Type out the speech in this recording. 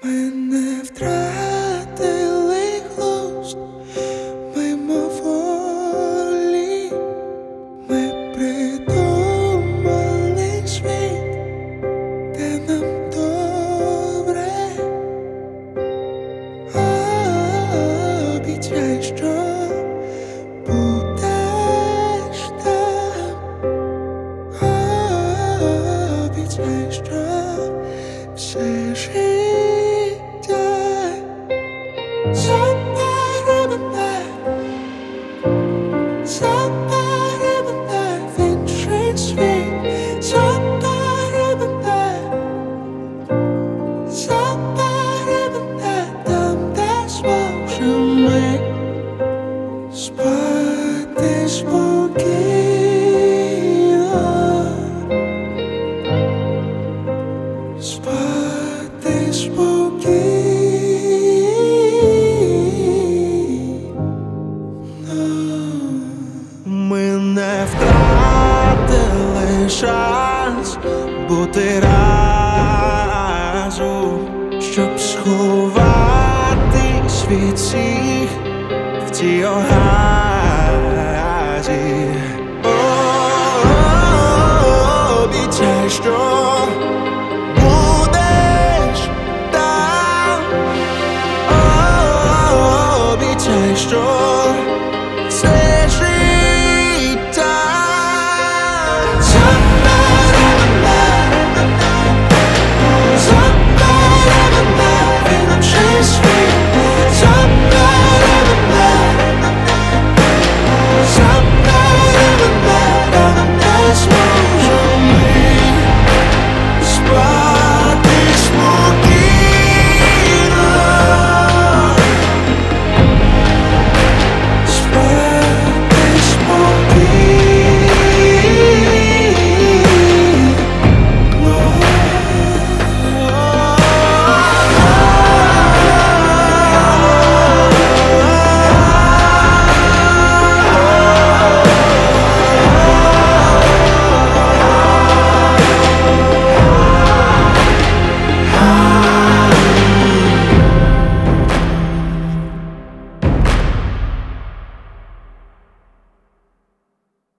Ми не втратили глузд мимоволі, ми придумали світ, де нам добре. Обіцяй, що будеш там. Обіцяй, що все життя забери мене в інший світ, забери мене там, де зможемо ми спати спокійно, спати спокійно. Ми не втратили шанс бути разом, щоб сховатись від всіх в цій огазі. Обіцяй, що